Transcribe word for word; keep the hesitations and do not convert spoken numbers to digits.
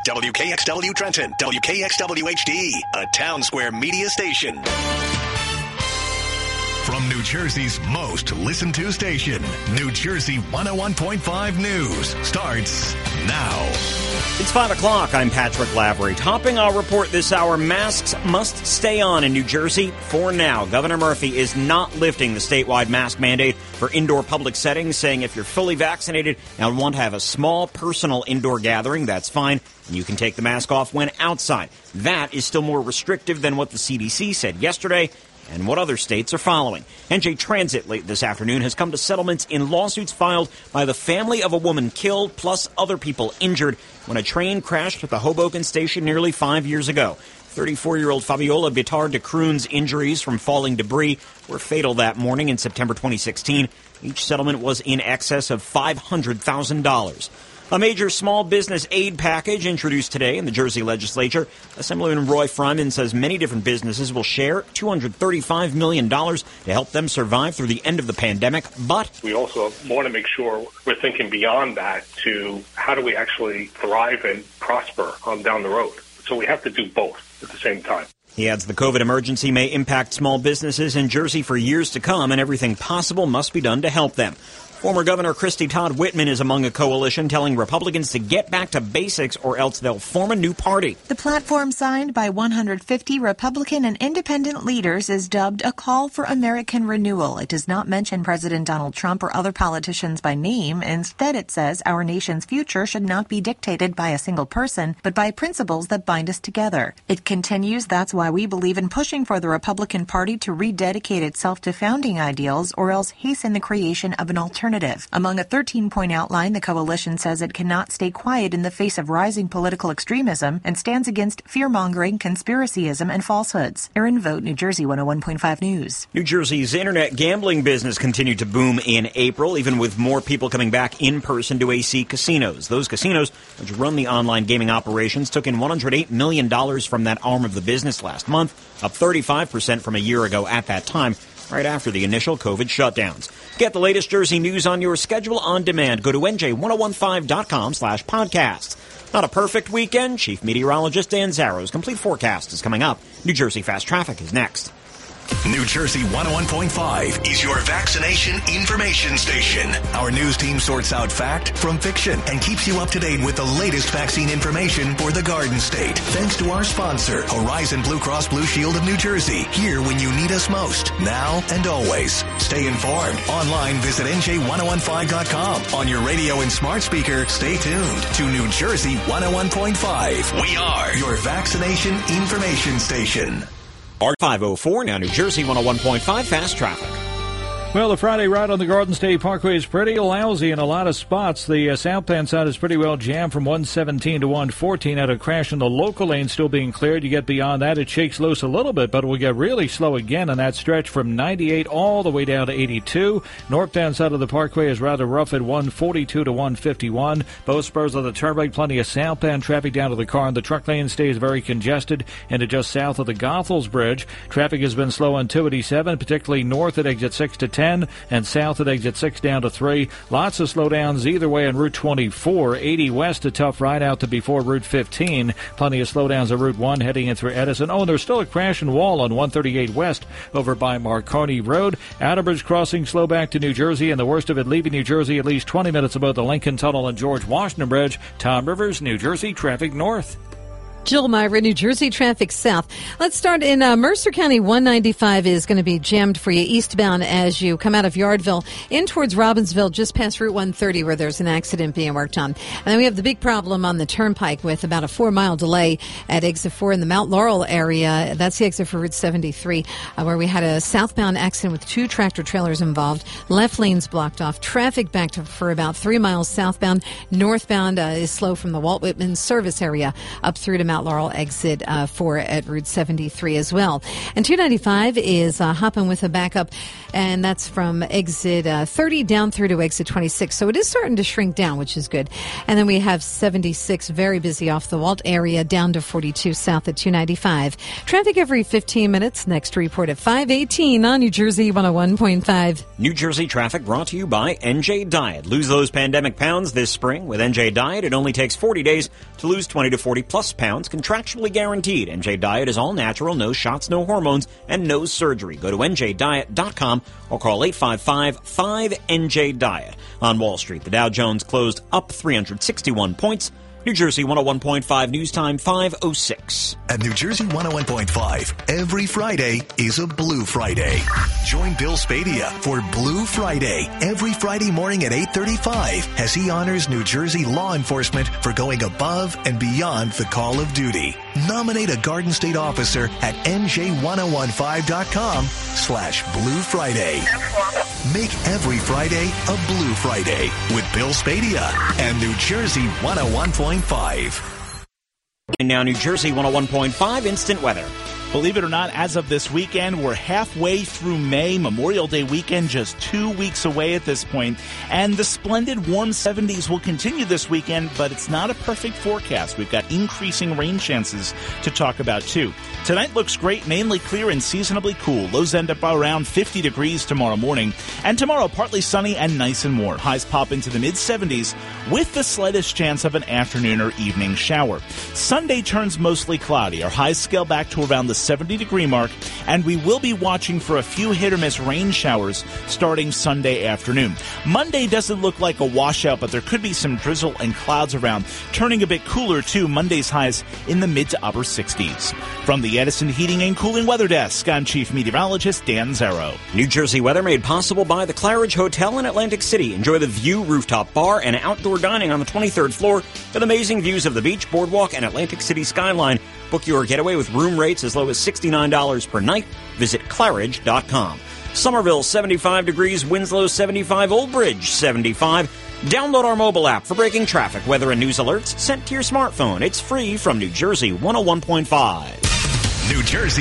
W K X W Trenton, W K X W H D, a Town Square media station. From New Jersey's most listened to station, New Jersey one oh one point five News starts now. It's five o'clock. I'm Patrick Lavery. Topping our report this hour, masks must stay on in New Jersey for now. Governor Murphy is not lifting the statewide mask mandate for indoor public settings, saying if you're fully vaccinated and want to have a small personal indoor gathering, that's fine. And you can take the mask off when outside. That is still more restrictive than what the C D C said yesterday and what other states are following. N J Transit late this afternoon has come to settlements in lawsuits filed by the family of a woman killed plus other people injured when a train crashed at the Hoboken station nearly five years ago. thirty-four-year-old Fabiola Bitar de Kroon's injuries from falling debris were fatal that morning in September twenty sixteen. Each settlement was in excess of five hundred thousand dollars. A major small business aid package introduced today in the Jersey legislature. Assemblyman Roy Fryman says many different businesses will share two hundred thirty-five million dollars to help them survive through the end of the pandemic. But we also want to make sure we're thinking beyond that to how do we actually thrive and prosper on down the road. So we have to do both at the same time. He adds the COVID emergency may impact small businesses in Jersey for years to come, and everything possible must be done to help them. Former Governor Kristi Todd Whitman is among a coalition telling Republicans to get back to basics or else they'll form a new party. The platform signed by one hundred fifty Republican and independent leaders is dubbed a call for American renewal. It does not mention President Donald Trump or other politicians by name. Instead, it says our nation's future should not be dictated by a single person, but by principles that bind us together. It continues, that's why we believe in pushing for the Republican Party to rededicate itself to founding ideals or else hasten the creation of an alternative. Among a thirteen-point outline, the coalition says it cannot stay quiet in the face of rising political extremism and stands against fear-mongering, conspiracyism, and falsehoods. Erin Vogt, New Jersey one oh one point five News. New Jersey's internet gambling business continued to boom in April, even with more people coming back in person to A C casinos. Those casinos, which run the online gaming operations, took in one hundred eight million dollars from that arm of the business last month, up thirty-five percent from a year ago at that time, right after the initial COVID shutdowns. Get the latest Jersey news on your schedule on demand. Go to N J ten fifteen dot com slash podcasts. Not a perfect weekend. Chief Meteorologist Dan Zarrow's complete forecast is coming up. New Jersey Fast Traffic is next. New Jersey one oh one point five is your vaccination information station. Our news team sorts out fact from fiction and keeps you up to date with the latest vaccine information for the Garden State. Thanks to our sponsor, Horizon Blue Cross Blue Shield of New Jersey. Here when you need us most, now and always. Stay informed. Online, visit N J ten fifteen dot com. On your radio and smart speaker, stay tuned to New Jersey one oh one point five. We are your vaccination information station. R five oh four, now New Jersey one oh one point five Fast Traffic. Well, the Friday ride on the Garden State Parkway is pretty lousy in a lot of spots. The uh, southbound side is pretty well jammed from one seventeen to one fourteen. Had a crash in the local lane still being cleared. You get beyond that, it shakes loose a little bit, but it will get really slow again on that stretch from ninety-eight all the way down to eighty-two. Northbound side of the parkway is rather rough at one forty-two to one fifty-one. Both spurs of the turnpike, plenty of southbound traffic down to the car, and the truck lane stays very congested into just south of the Goethals Bridge. Traffic has been slow on two eighty-seven, particularly north at exit six to ten and south at exit six down to three. Lots of slowdowns either way on Route twenty-four. eighty west, a tough ride out to before Route fifteen. Plenty of slowdowns on Route one heading in through Edison. Oh, and there's still a crash and wall on one thirty-eight west over by Marconi Road. Outerbridge crossing slow back to New Jersey, and the worst of it leaving New Jersey at least twenty minutes above the Lincoln Tunnel and George Washington Bridge. Tom Rivers, New Jersey traffic north. Jill Myra, New Jersey traffic south. Let's start in uh, Mercer County. one ninety-five is going to be jammed for you eastbound as you come out of Yardville in towards Robbinsville, just past Route one thirty where there's an accident being worked on. And then we have the big problem on the turnpike with about a four-mile delay at exit four in the Mount Laurel area. That's the exit for Route seventy-three, uh, where we had a southbound accident with two tractor trailers involved. Left lanes blocked off. Traffic backed up for about three miles southbound. Northbound uh, is slow from the Walt Whitman service area up through to Mount Laurel exit uh, four at Route seventy-three as well. And two ninety-five is uh, hopping with a backup, and that's from exit uh, thirty down through to exit twenty-six. So it is starting to shrink down, which is good. And then we have seventy-six very busy off the Walt area down to forty-two south at two ninety-five. Traffic every fifteen minutes. Next report at five eighteen on New Jersey one oh one point five. New Jersey traffic brought to you by N J Diet. Lose those pandemic pounds this spring with N J Diet. It only takes forty days to lose twenty to forty plus pounds, contractually guaranteed. N J Diet is all natural, no shots, no hormones, and no surgery. Go to N J diet dot com or call eight five five, five N J diet. On Wall Street, the Dow Jones closed up three hundred sixty-one points. New Jersey one oh one point five, news time five oh six. At New Jersey one oh one point five, every Friday is a Blue Friday. Join Bill Spadia for Blue Friday every Friday morning at eight thirty-five as he honors New Jersey law enforcement for going above and beyond the call of duty. Nominate a Garden State officer at N J ten fifteen dot com slash Blue Friday. Make every Friday a Blue Friday with Bill Spadia and New Jersey one oh one point five. And now New Jersey one oh one point five instant weather. Believe it or not, as of this weekend, we're halfway through May. Memorial Day weekend just two weeks away at this point. And the splendid warm seventies will continue this weekend, but it's not a perfect forecast. We've got increasing rain chances to talk about, too. Tonight looks great, mainly clear and seasonably cool. Lows end up around fifty degrees tomorrow morning. And tomorrow, partly sunny and nice and warm. Highs pop into the mid-seventies with the slightest chance of an afternoon or evening shower. Sunday turns mostly cloudy. Our highs scale back to around the seventy-degree mark, and we will be watching for a few hit-or-miss rain showers starting Sunday afternoon. Monday doesn't look like a washout, but there could be some drizzle and clouds around, turning a bit cooler, too. Monday's highs in the mid to upper sixties. From the Edison Heating and Cooling Weather Desk, I'm Chief Meteorologist Dan Zero. New Jersey weather made possible by the Claridge Hotel in Atlantic City. Enjoy the View rooftop bar and outdoor dining on the twenty-third floor with amazing views of the beach, boardwalk, and Atlantic City skyline. Book your getaway with room rates as low as sixty-nine dollars per night. Visit claridge dot com. Somerville, seventy-five degrees. Winslow, seventy-five. Old Bridge, seventy-five. Download our mobile app for breaking traffic, weather, and news alerts sent to your smartphone. It's free from New Jersey one oh one point five. New Jersey